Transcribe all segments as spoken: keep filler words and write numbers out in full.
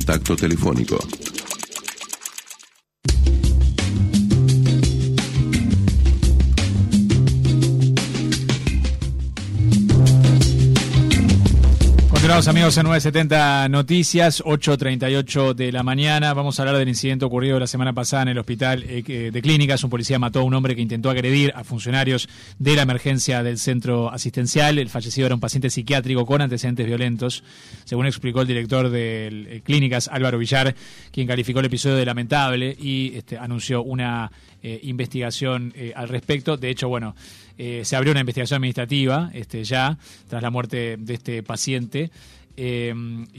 contacto telefónico. Continuamos, amigos, en nueve setenta Noticias, ocho treinta y ocho de la mañana. Vamos a hablar del incidente ocurrido la semana pasada en el hospital de Clínicas. Un policía mató a un hombre que intentó agredir a funcionarios de la emergencia del centro asistencial. El fallecido era un paciente psiquiátrico con antecedentes violentos, según explicó el director de Clínicas, Álvaro Villar, quien calificó el episodio de lamentable y este, anunció una eh, investigación eh, al respecto. De hecho, bueno, Eh, se abrió una investigación administrativa este, ya tras la muerte de este paciente eh,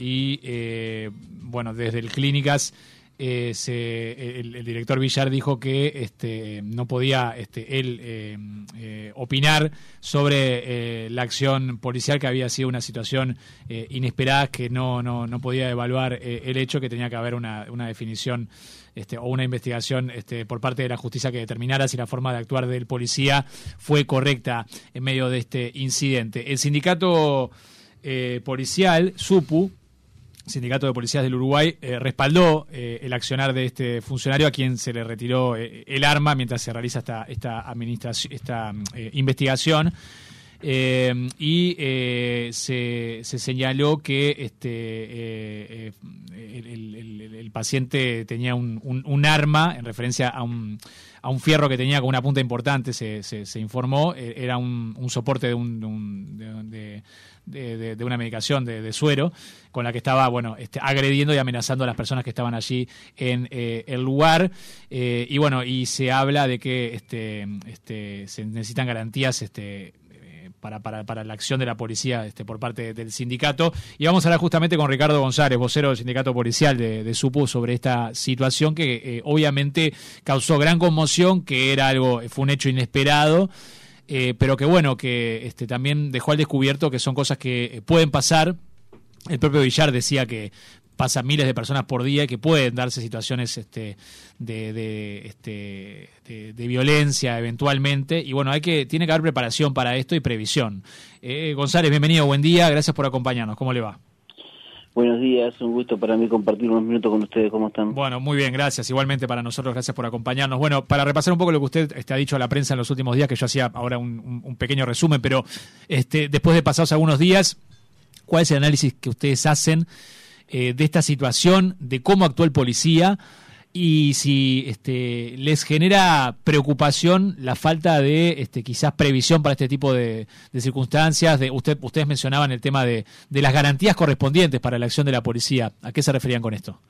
y eh, bueno, desde el Clínicas eh, se, el, el director Villar dijo que este, no podía este, él eh, eh, opinar sobre eh, la acción policial, que había sido una situación eh, inesperada, que no, no, no podía evaluar eh, el hecho, que tenía que haber una, una definición Este, o una investigación este, por parte de la justicia que determinara si la forma de actuar del policía fue correcta en medio de este incidente. El sindicato eh, policial, SUPU, Sindicato de Policías del Uruguay, eh, respaldó eh, el accionar de este funcionario, a quien se le retiró eh, el arma mientras se realiza esta, esta, administración, esta eh, investigación. Eh, y eh, se, se señaló que este eh, eh, el, el, el paciente tenía un, un, un arma en referencia a un, a un fierro que tenía con una punta importante, se, se, se informó, eh, era un, un soporte de, un, de, un, de, de, de, de una medicación de, de suero, con la que estaba bueno este, agrediendo y amenazando a las personas que estaban allí en eh, el lugar, eh, y bueno, y se habla de que este, este, se necesitan garantías este Para, para, para la acción de la policía este, por parte del sindicato. Y vamos a hablar justamente con Ricardo González, vocero del sindicato policial de, de SUPU, sobre esta situación que eh, obviamente causó gran conmoción, que era algo, fue un hecho inesperado, eh, pero que bueno, que este, también dejó al descubierto que son cosas que pueden pasar. El propio Villar decía que pasan miles de personas por día y que pueden darse situaciones este, de, de, este, de, de violencia eventualmente, y bueno, hay que tiene que haber preparación para esto y previsión. Eh, González, bienvenido, buen día, gracias por acompañarnos, ¿cómo le va? Buenos días, un gusto para mí compartir unos minutos con ustedes, ¿cómo están? Bueno, muy bien, gracias, igualmente para nosotros, gracias por acompañarnos. Bueno, para repasar un poco lo que usted este, ha dicho a la prensa en los últimos días, que yo hacía ahora un, un, un pequeño resumen, pero este, después de pasados algunos días, ¿cuál es el análisis que ustedes hacen Eh, de esta situación, de cómo actuó el policía, y si este, les genera preocupación la falta de este, quizás previsión para este tipo de, de circunstancias? De, usted, ustedes mencionaban el tema de, de las garantías correspondientes para la acción de la policía. ¿A qué se referían con esto?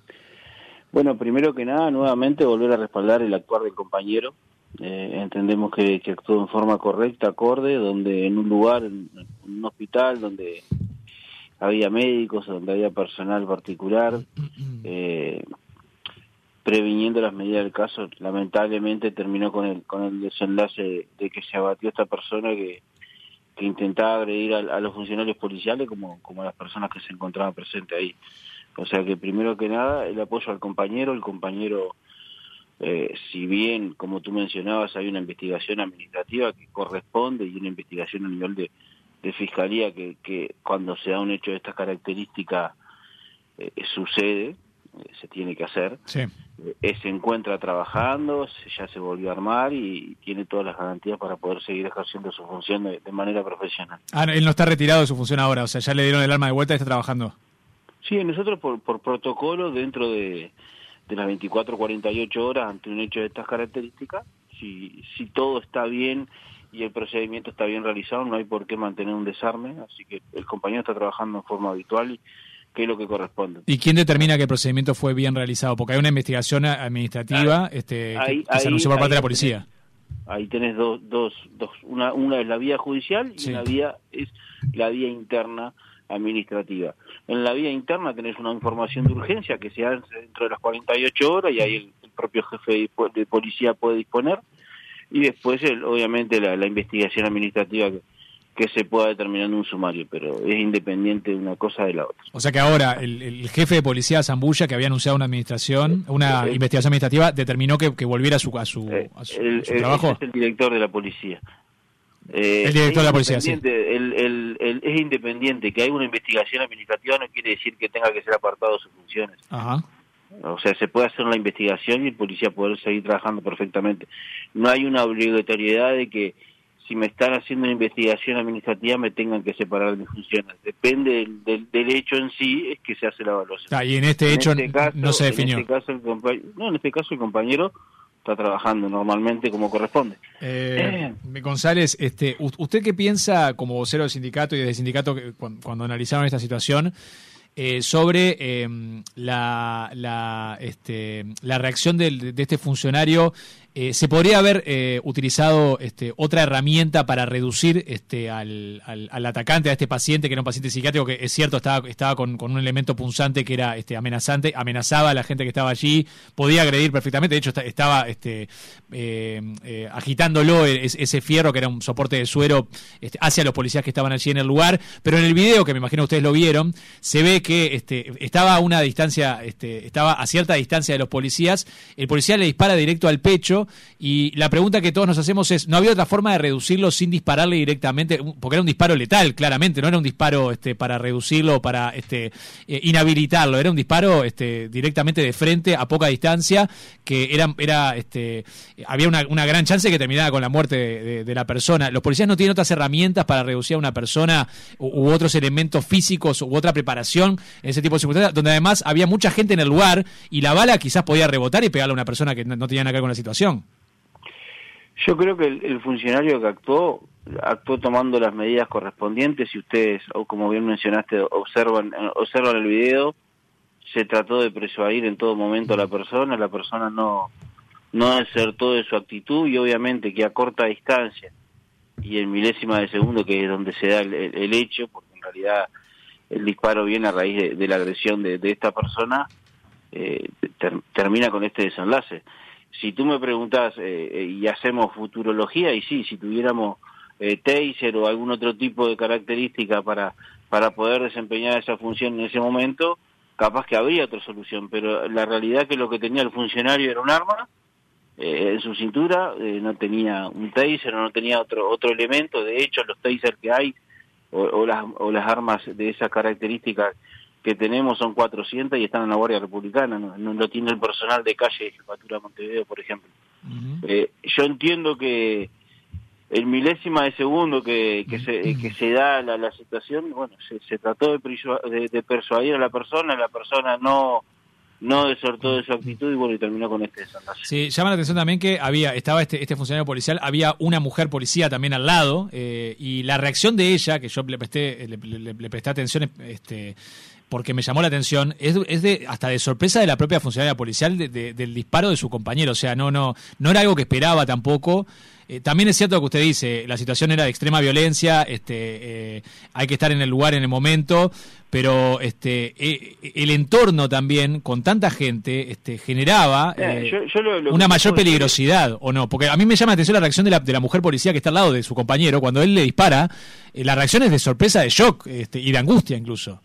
Bueno, primero que nada, nuevamente volver a respaldar el actuar del compañero. Eh, entendemos que, que actuó en forma correcta, acorde, donde en un lugar, en, en un hospital, donde había médicos, donde había personal particular, eh, previniendo las medidas del caso, lamentablemente terminó con el con el desenlace de, de que se abatió esta persona que, que intentaba agredir a, a los funcionarios policiales como, como a las personas que se encontraban presentes ahí. O sea que primero que nada el apoyo al compañero, el compañero, eh, si bien, como tú mencionabas, hay una investigación administrativa que corresponde y una investigación a nivel de de fiscalía que, que cuando se da un hecho de estas características eh, sucede, eh, se tiene que hacer, sí. eh, se encuentra trabajando, se, ya se volvió a armar y tiene todas las garantías para poder seguir ejerciendo su función de, de manera profesional. Ah, él no está retirado de su función ahora, o sea, ya le dieron el arma de vuelta y está trabajando. Sí, nosotros por, por protocolo, dentro de, de las veinticuatro a cuarenta y ocho horas ante un hecho de estas características, si, si todo está bien y el procedimiento está bien realizado, no hay por qué mantener un desarme, así que el compañero está trabajando en forma habitual y que es lo que corresponde. ¿Y quién determina que el procedimiento fue bien realizado? Porque hay una investigación administrativa ahí, este, ahí, que, que se anunció por parte de la policía. Tenés, ahí tenés dos, dos, dos una, una es la vía judicial y sí. una vía es la vía interna administrativa. En la vía interna tenés una información de urgencia que se hace dentro de las cuarenta y ocho horas y ahí el, el propio jefe de, de policía puede disponer. Y después, el, obviamente, la, la investigación administrativa que, que se pueda determinar en un sumario, pero es independiente de una cosa de la otra. O sea que ahora el, el jefe de policía Zambulla, que había anunciado una administración, una el, investigación administrativa, determinó que, que volviera a su, a su, a su, el, a su el, trabajo. Es el director de la policía. Eh, el director de la policía, sí. El, el, el él es independiente, que hay una investigación administrativa no quiere decir que tenga que ser apartado de sus funciones. Ajá. O sea, se puede hacer una investigación y el policía poder seguir trabajando perfectamente. No hay una obligatoriedad de que si me están haciendo una investigación administrativa me tengan que separar de mis funciones. Depende del, del, del hecho en sí, es que se hace la evaluación. Ah, y en este en hecho este caso, no se definió. En este caso el compañero, no, en este caso el compañero está trabajando normalmente como corresponde. Eh, eh. González, este, ¿usted qué piensa como vocero del sindicato y desde el sindicato que, cuando, cuando analizaron esta situación eh, sobre eh, la, la, este, la reacción del, de este funcionario? Eh, ¿Se podría haber eh, utilizado este, otra herramienta para reducir este, al, al, al atacante, a este paciente, que era un paciente psiquiátrico, que es cierto, estaba, estaba con, con un elemento punzante que era este, amenazante, amenazaba a la gente que estaba allí, podía agredir perfectamente, de hecho estaba este, eh, eh, agitándolo ese fierro, que era un soporte de suero, este, hacia los policías que estaban allí en el lugar, pero en el video, que me imagino ustedes lo vieron, se ve que este, estaba a una distancia, este, estaba a cierta distancia de los policías, el policía le dispara directo al pecho. Y la pregunta que todos nos hacemos es, ¿no había otra forma de reducirlo sin dispararle directamente? Porque era un disparo letal, claramente, no era un disparo este, para reducirlo o para este, eh, inhabilitarlo, era un disparo este, directamente de frente, a poca distancia, que era, era este, había una, una gran chance de que terminara con la muerte de, de, de la persona. ¿Los policías no tienen otras herramientas para reducir a una persona u, u otros elementos físicos u otra preparación en ese tipo de circunstancias, donde además había mucha gente en el lugar y la bala quizás podía rebotar y pegarle a una persona que no, no tenía nada que ver con la situación? Yo creo que el, el funcionario que actuó, actuó tomando las medidas correspondientes. Si ustedes, o como bien mencionaste, observan, observan el video, se trató de persuadir en todo momento a la persona, la persona no, no desertó de su actitud y obviamente que a corta distancia y en milésima de segundo, que es donde se da el, el, el hecho, porque en realidad el disparo viene a raíz de, de la agresión de, de esta persona, eh, ter, termina con este desenlace. Si tú me preguntás eh, y hacemos futurología, y sí, si tuviéramos eh, taser o algún otro tipo de característica para, para poder desempeñar esa función en ese momento, capaz que habría otra solución, pero la realidad es que lo que tenía el funcionario era un arma eh, en su cintura, eh, no tenía un taser o no tenía otro otro elemento. De hecho, los taser que hay o, o, las, o las armas de esas características que tenemos son cuatrocientas y están en la Guardia Republicana, no, no lo tiene el personal de calle de Jefatura de Montevideo, por ejemplo. Uh-huh. eh, yo entiendo que el milésima de segundo que, que, se, que se da la, la situación, bueno, se, se trató de, de, de persuadir a la persona, la persona no no desertó de su actitud y bueno, y terminó con este desenlace. Sí, llama la atención también que había estaba este este funcionario policial, había una mujer policía también al lado, eh, y la reacción de ella, que yo le presté le, le, le presté atención, este porque me llamó la atención, es, es de hasta de sorpresa de la propia funcionaria policial de, de, del disparo de su compañero, o sea, no no no era algo que esperaba tampoco. Eh, también es cierto que usted dice, la situación era de extrema violencia, este, eh, hay que estar en el lugar en el momento, pero este, eh, el entorno también, con tanta gente, este, generaba eh, yo, yo lo, lo una mayor peligrosidad, es... ¿o no? Porque a mí me llama la atención la reacción de la, de la mujer policía que está al lado de su compañero, cuando él le dispara, eh, la reacción es de sorpresa, de shock este, y de angustia incluso.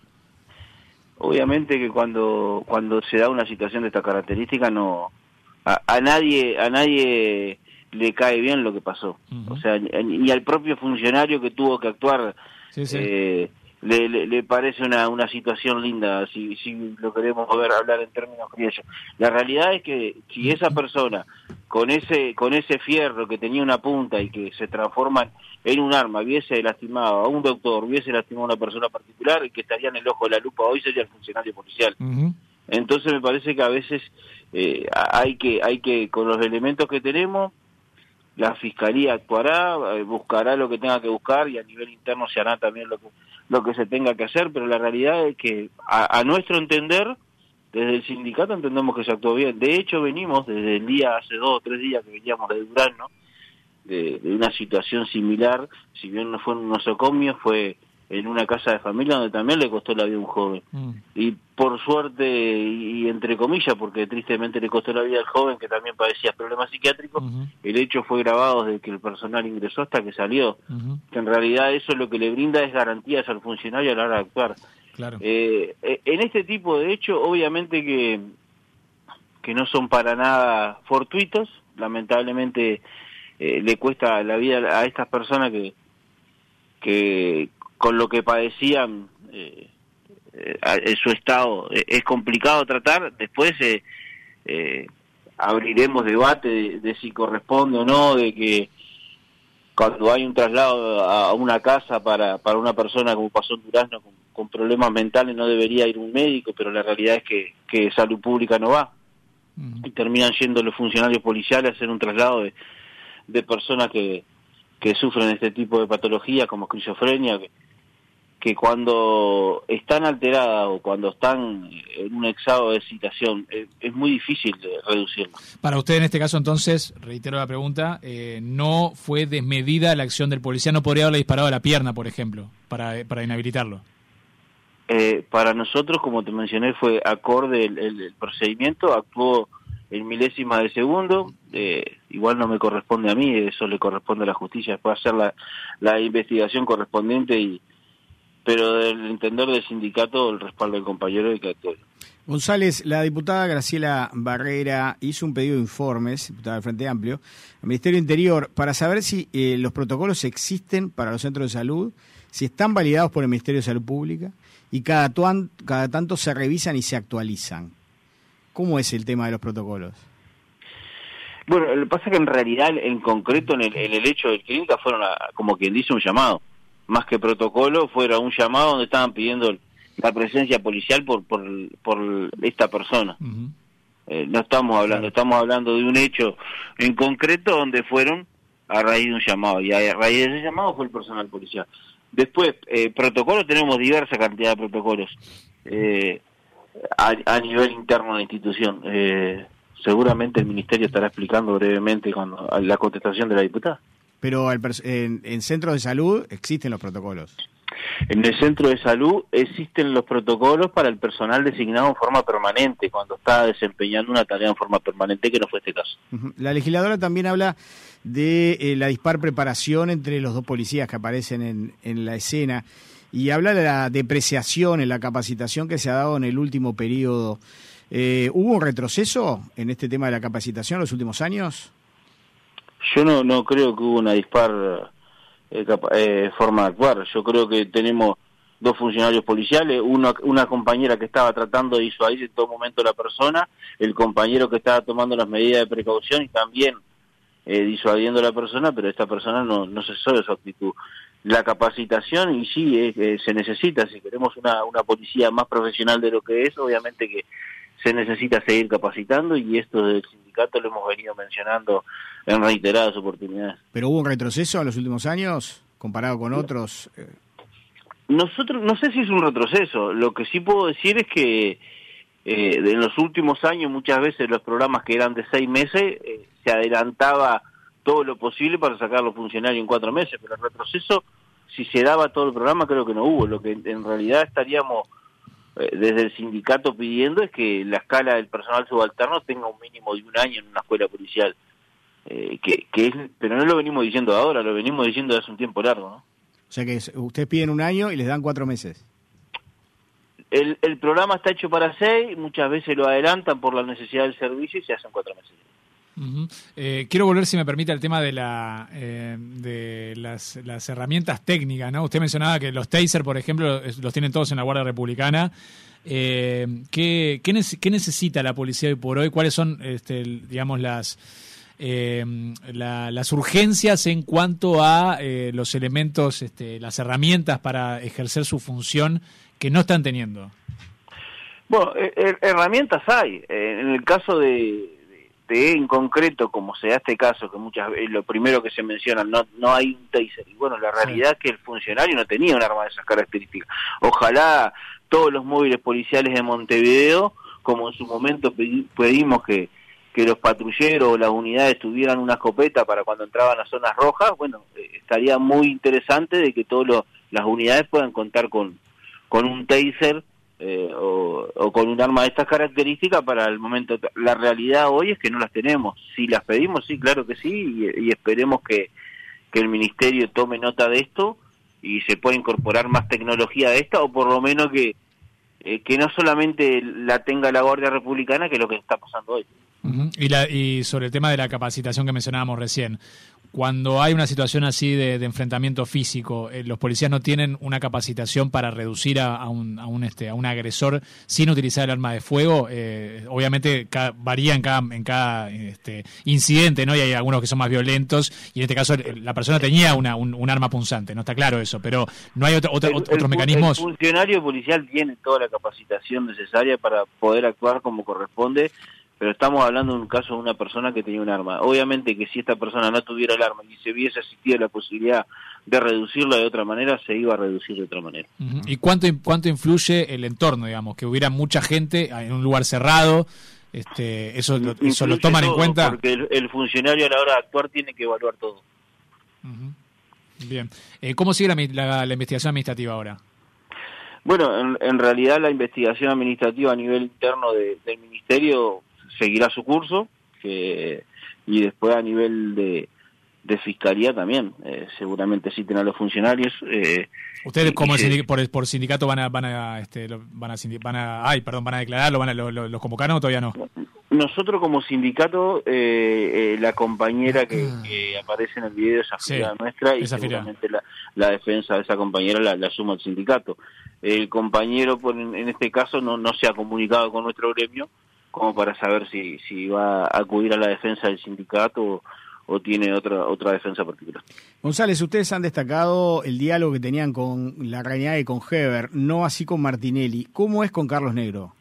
Obviamente que cuando cuando se da una situación de esta característica, no a, a nadie a nadie le cae bien lo que pasó. Uh-huh. O sea, ni al propio funcionario que tuvo que actuar sí, sí. Eh, le, le, le parece una una situación linda, si si lo queremos ver hablar en términos criollos. La realidad es que si esa persona con ese con ese fierro que tenía una punta y que se transforma en un arma, hubiese lastimado a un doctor, hubiese lastimado a una persona particular, el que estaría en el ojo de la lupa hoy sería el funcionario policial. Uh-huh. Entonces me parece que a veces eh, hay que hay que con los elementos que tenemos, la fiscalía actuará, eh, buscará lo que tenga que buscar y a nivel interno se hará también lo que lo que se tenga que hacer, pero la realidad es que a, a nuestro entender, desde el sindicato entendemos que se actuó bien. De hecho venimos desde el día, hace dos o tres días que veníamos de Durán, ¿no? De, de una situación similar, si bien no fue en un nosocomio, fue en una casa de familia donde también le costó la vida a un joven. Mm. Y por suerte, y, y entre comillas, porque tristemente le costó la vida al joven que también padecía problemas psiquiátricos, uh-huh. El hecho fue grabado desde que el personal ingresó hasta que salió. Uh-huh. Que en realidad eso lo que le brinda es garantías al funcionario a la hora de actuar. Claro. Eh, en este tipo de hechos, obviamente que, que no son para nada fortuitos, lamentablemente eh, le cuesta la vida a estas personas que, que con lo que padecían eh, eh, en su estado eh, es complicado tratar. Después eh, eh, abriremos debate de, de si corresponde o no, de que cuando hay un traslado a una casa para, para una persona como pasó en Durazno con, con problemas mentales no debería ir un médico, pero la realidad es que, que Salud Pública no va. Uh-huh. Y terminan yendo los funcionarios policiales a hacer un traslado de, de personas que, que sufren este tipo de patologías como esquizofrenia, que, que cuando están alteradas o cuando están en un estado de excitación es, es muy difícil de reducirlo. Para usted en este caso entonces, reitero la pregunta, eh, no fue desmedida la acción del policía, no podría haberle disparado a la pierna, por ejemplo, para, para inhabilitarlo. Eh, para nosotros, como te mencioné, fue acorde el, el, el procedimiento, actuó en milésimas de segundo, eh, igual no me corresponde a mí, eso le corresponde a la justicia, después hacer la, la investigación correspondiente, y pero del entender del sindicato el respaldo del compañero de que actuó. González, la diputada Graciela Barrera hizo un pedido de informes, diputada del Frente Amplio, al Ministerio Interior, para saber si eh, los protocolos existen para los centros de salud, si están validados por el Ministerio de Salud Pública y cada, tuan, cada tanto se revisan y se actualizan. ¿Cómo es el tema de los protocolos? Bueno, lo que pasa es que en realidad, en concreto, en el, en el hecho de clínica, fueron a, como quien dice, un llamado. Más que protocolo, fuera un llamado donde estaban pidiendo la presencia policial por por, por esta persona. Uh-huh. Eh, no estamos hablando, estamos hablando de un hecho en concreto donde fueron a raíz de un llamado, y a raíz de ese llamado fue el personal policial. Después, eh, protocolos, tenemos diversa cantidad de protocolos eh, a, a nivel interno de la institución. Eh, seguramente el Ministerio estará explicando brevemente cuando la contestación de la diputada. Pero el, en, en centros de salud existen los protocolos. En el centro de salud existen los protocolos para el personal designado en forma permanente, cuando está desempeñando una tarea en forma permanente, que no fue este caso. Uh-huh. La legisladora también habla de eh, la dispar preparación entre los dos policías que aparecen en, en la escena, y habla de la depreciación en la capacitación que se ha dado en el último periodo. Eh, ¿Hubo un retroceso en este tema de la capacitación en los últimos años? Yo no no creo que hubo una dispar eh, eh, forma de actuar. Yo creo que tenemos dos funcionarios policiales, uno, una compañera que estaba tratando de disuadir en todo momento a la persona, el compañero que estaba tomando las medidas de precaución y también eh, disuadiendo a la persona, pero esta persona no, no cesó de su actitud. La capacitación, y sí, eh, eh, se necesita, si queremos una, una policía más profesional de lo que es, obviamente que se necesita seguir capacitando, y esto del sindicato lo hemos venido mencionando en reiteradas oportunidades. ¿Pero hubo un retroceso en los últimos años comparado con otros? Nosotros, no sé si es un retroceso, lo que sí puedo decir es que eh, en los últimos años muchas veces los programas que eran de seis meses eh, se adelantaba todo lo posible para sacar a los funcionarios en cuatro meses, pero el retroceso, si se daba todo el programa, creo que no hubo. Lo que en realidad estaríamos desde el sindicato pidiendo es que la escala del personal subalterno tenga un mínimo de un año en una escuela policial, eh, que, que es, pero no lo venimos diciendo ahora, lo venimos diciendo hace un tiempo largo, ¿no? O sea que ustedes piden un año y les dan cuatro meses. El, el programa está hecho para seis, muchas veces lo adelantan por la necesidad del servicio y se hacen cuatro meses. Uh-huh. Eh, quiero volver, si me permite, al tema de la eh, de las, las herramientas técnicas, ¿no? Usted mencionaba que los taser, por ejemplo, los tienen todos en la Guardia Republicana. Eh, ¿qué, qué, ne- ¿Qué necesita la policía hoy por hoy? ¿Cuáles son, este, digamos, las eh, la, las urgencias en cuanto a eh, los elementos, este, las herramientas para ejercer su función que no están teniendo? Bueno, eh, herramientas hay. Eh, en el caso de en concreto, como se da este caso, que muchas veces lo primero que se menciona, no no hay un taser, y bueno, la realidad sí. Es que el funcionario no tenía un arma de esas características. Ojalá todos los móviles policiales de Montevideo, como en su momento pedimos que, que los patrulleros o las unidades tuvieran una escopeta para cuando entraban a zonas rojas, bueno, eh, estaría muy interesante de que todas las unidades puedan contar con, con un taser, Eh, o, o con un arma de estas características para el momento. La realidad hoy es que no las tenemos. Si las pedimos, sí, claro que sí, y, y esperemos que, que el Ministerio tome nota de esto y se pueda incorporar más tecnología de esta, o por lo menos que, eh, que no solamente la tenga la Guardia Republicana, que es lo que está pasando hoy. Uh-huh. Y, la, y sobre el tema de la capacitación que mencionábamos recién, cuando hay una situación así de, de enfrentamiento físico, eh, los policías no tienen una capacitación para reducir a, a, un, a, un, este, a un agresor sin utilizar el arma de fuego. Eh, obviamente cada, varía en cada, en cada este, incidente, ¿no? Y hay algunos que son más violentos, y en este caso la persona tenía una, un, un arma punzante, ¿no? Está claro eso, pero no hay otro, otro, el, otros el, mecanismos. El funcionario policial tiene toda la capacitación necesaria para poder actuar como corresponde, pero estamos hablando de un caso de una persona que tenía un arma. Obviamente que si esta persona no tuviera el arma y se hubiese existido la posibilidad de reducirla de otra manera, se iba a reducir de otra manera. Uh-huh. ¿Y cuánto cuánto influye el entorno, digamos, que hubiera mucha gente en un lugar cerrado? Este, eso lo, eso lo toman en cuenta. Porque el, el funcionario a la hora de actuar tiene que evaluar todo. Uh-huh. Bien. Eh, ¿Cómo sigue la, la, la investigación administrativa ahora? Bueno, en, en realidad la investigación administrativa a nivel interno de, del ministerio seguirá su curso, que, y después a nivel de, de fiscalía también, eh, seguramente citen a los funcionarios. Eh, ¿Ustedes y, como y se, sindic- por, por sindicato van a van a este lo, van a van a ay perdón van a declararlo, van a lo, lo, los convocaron o todavía no? Nosotros como sindicato, eh, eh, la compañera que, que aparece en el video es afiliada sí, nuestra y seguramente la, la defensa de esa compañera la, la suma el sindicato. El compañero por, en, en este caso no, no se ha comunicado con nuestro gremio como para saber si, si va a acudir a la defensa del sindicato o, o tiene otra otra defensa particular. González, ustedes han destacado el diálogo que tenían con Larrañaga y con Heber, no así con Martinelli. ¿Cómo es con Carlos Negro?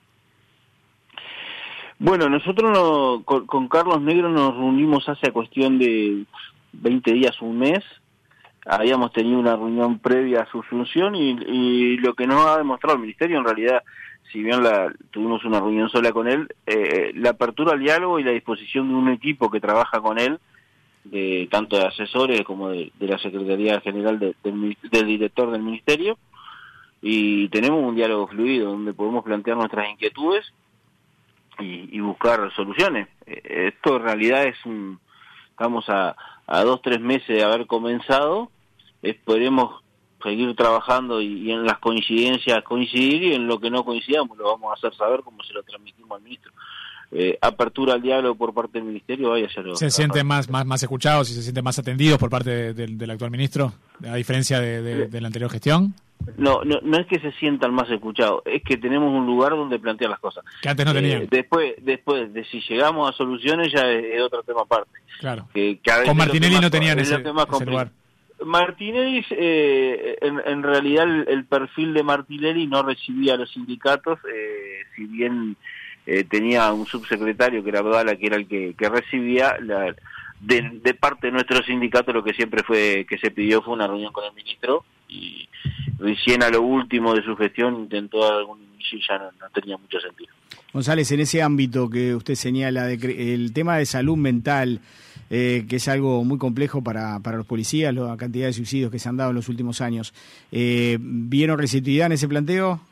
Bueno, nosotros no, con, con Carlos Negro nos reunimos hace cuestión de veinte días, un mes. Habíamos tenido una reunión previa a su función y, y lo que nos ha demostrado el Ministerio, en realidad, si bien la, tuvimos una reunión sola con él, eh, la apertura al diálogo y la disposición de un equipo que trabaja con él, de tanto de asesores como de, de la Secretaría General de, del, del director del Ministerio, y tenemos un diálogo fluido donde podemos plantear nuestras inquietudes y, y buscar soluciones. Eh, esto en realidad es un... Estamos a, a dos, tres meses de haber comenzado, esperemos seguir trabajando y, y en las coincidencias coincidir, y en lo que no coincidamos lo vamos a hacer saber como se lo transmitimos al ministro. Eh, apertura al diálogo por parte del ministerio, vaya a ser... ¿Se sienten más, más, más escuchados y se sienten más atendidos por parte de, de, del actual ministro, a diferencia de, de, de la anterior gestión? No, no, no es que se sientan más escuchados, es que tenemos un lugar donde plantear las cosas. Que antes no tenían. Eh, después, después de si llegamos a soluciones ya es, es otro tema aparte. Claro. Que, que Con Martinelli más, no tenían ese, ese lugar. Martinelli, eh, en, en realidad el, el perfil de Martinelli no recibía a los sindicatos, eh, si bien eh, tenía un subsecretario que era Abdala, que era el que, que recibía, la, de, de parte de nuestro sindicato lo que siempre fue que se pidió fue una reunión con el ministro, y recién a lo último de su gestión intentó algún inicio y ya no, no tenía mucho sentido. González, en ese ámbito que usted señala, de, el tema de salud mental, eh, que es algo muy complejo para, para los policías, la cantidad de suicidios que se han dado en los últimos años, eh, ¿vieron receptividad en ese planteo?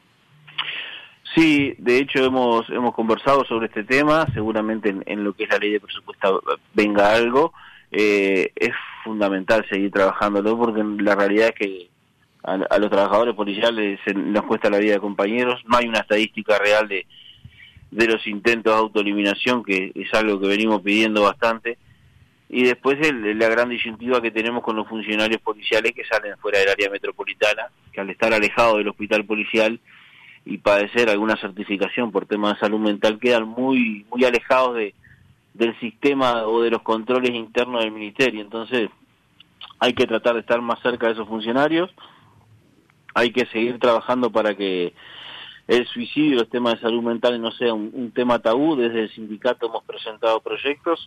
Sí, de hecho hemos hemos conversado sobre este tema, seguramente en, en lo que es la ley de presupuesto venga algo. Eh, es fundamental seguir trabajándolo porque la realidad es que a, a los trabajadores policiales se nos cuesta la vida de compañeros, no hay una estadística real de, de los intentos de autoeliminación, que es algo que venimos pidiendo bastante, y después el, la gran disyuntiva que tenemos con los funcionarios policiales que salen fuera del área metropolitana, que al estar alejados del hospital policial y padecer alguna certificación por temas de salud mental quedan muy muy alejados de del sistema o de los controles internos del ministerio. Entonces hay que tratar de estar más cerca de esos funcionarios, hay que seguir trabajando para que el suicidio y los temas de salud mental no sea un, un tema tabú. Desde el sindicato hemos presentado proyectos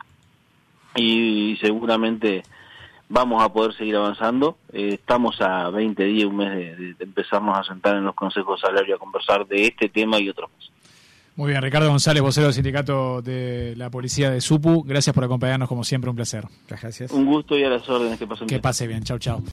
y seguramente vamos a poder seguir avanzando. Eh, estamos a veinte días, un mes de, de empezarnos a sentar en los consejos de salario a conversar de este tema y otros más. Muy bien, Ricardo González, vocero del sindicato de la policía de Supu. Gracias por acompañarnos, como siempre, un placer. Muchas gracias. Un gusto y a las órdenes, que pasen bien. Que pase bien, chau, chau.